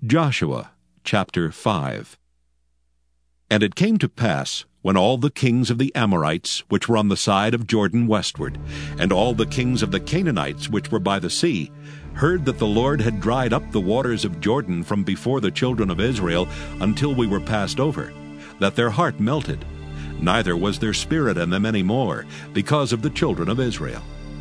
Joshua chapter 5. And it came to pass, when all the kings of the Amorites, which were on the side of Jordan westward, and all the kings of the Canaanites, which were by the sea, heard that the Lord had dried up the waters of Jordan from before the children of Israel until we were passed over, that their heart melted, neither was there spirit in them any more, because of the children of Israel.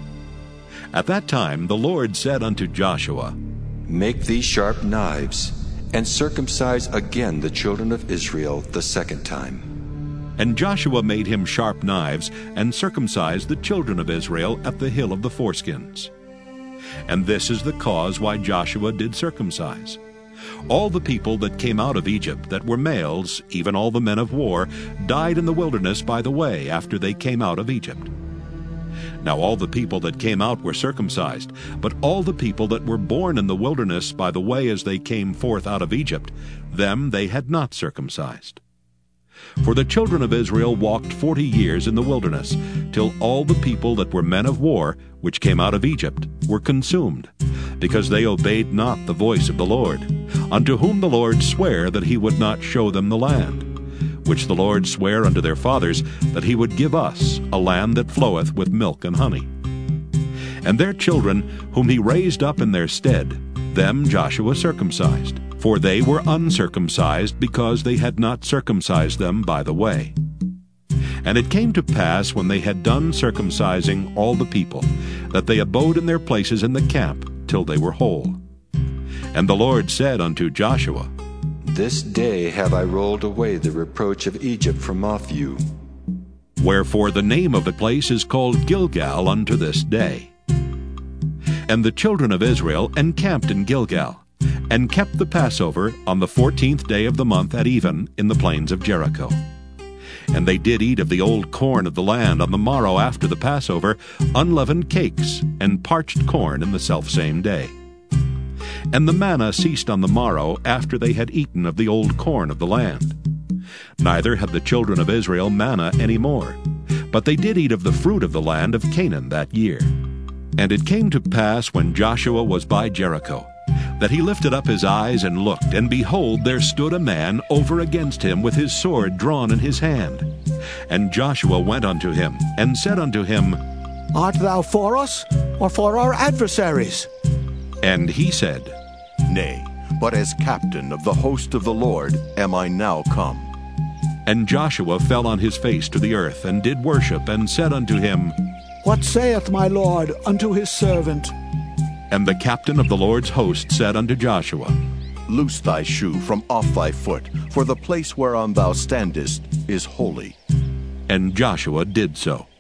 At that time the Lord said unto Joshua, Make thee sharp knives, and circumcise again the children of Israel the second time. And Joshua made him sharp knives, and circumcised the children of Israel at the hill of the foreskins. And this is the cause why Joshua did circumcise. All the people that came out of Egypt that were males, even all the men of war, died in the wilderness by the way after they came out of Egypt. Now all the people that came out were circumcised, but all the people that were born in the wilderness by the way as they came forth out of Egypt, them they had not circumcised. For the children of Israel walked 40 years in the wilderness, till all the people that were men of war, which came out of Egypt, were consumed, because they obeyed not the voice of the Lord, unto whom the Lord sware that he would not show them the land, which the Lord sware unto their fathers, that he would give us a land that floweth with milk and honey. And their children, whom he raised up in their stead, them Joshua circumcised, for they were uncircumcised, because they had not circumcised them by the way. And it came to pass, when they had done circumcising all the people, that they abode in their places in the camp till they were whole. And the Lord said unto Joshua, This day have I rolled away the reproach of Egypt from off you. Wherefore the name of the place is called Gilgal unto this day. And the children of Israel encamped in Gilgal, and kept the Passover on the 14th day of the month at even in the plains of Jericho. And they did eat of the old corn of the land on the morrow after the Passover, unleavened cakes, and parched corn in the selfsame day. And the manna ceased on the morrow after they had eaten of the old corn of the land. Neither had the children of Israel manna any more, but they did eat of the fruit of the land of Canaan that year. And it came to pass, when Joshua was by Jericho, that he lifted up his eyes and looked, and behold, there stood a man over against him with his sword drawn in his hand. And Joshua went unto him, and said unto him, Art thou for us, or for our adversaries? And he said, Nay, but as captain of the host of the Lord am I now come. And Joshua fell on his face to the earth, and did worship, and said unto him, What saith my Lord unto his servant? And the captain of the Lord's host said unto Joshua, Loose thy shoe from off thy foot, for the place whereon thou standest is holy. And Joshua did so.